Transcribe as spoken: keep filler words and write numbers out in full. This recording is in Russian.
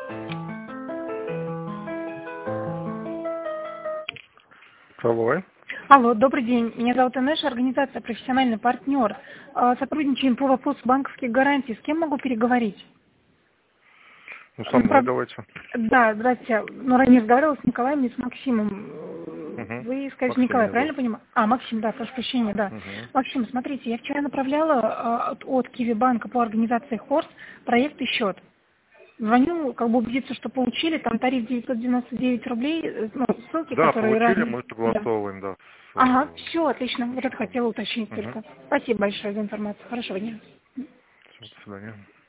Алло. Алло, добрый день. Меня зовут Инеша, организация «Профессиональный партнер». А, Сотрудничаем по вопросу банковских гарантий. С кем могу переговорить? Ну, со мной Прав- давайте. Да, здравствуйте. Ну, ранее разговаривала с Николаем и с Максимом. Угу. Вы скажете, Максим Николай, меня правильно зовут. понимаю? А, Максим, да, прошу прощения, да. Угу. Максим, смотрите, я вчера направляла а, от, от Киви-банка по организации Хорс проект и счет. Звоню, как бы убедиться, что получили, там тариф девятьсот девяносто девять рублей, э, ну, ссылки, Да, которые получили, разные. мы Да. согласовываем, да. С, Ага, э, все, отлично. Вот это счетом. хотела уточнить Угу. только. Спасибо большое за информацию. Хорошего дня. Все, до свидания.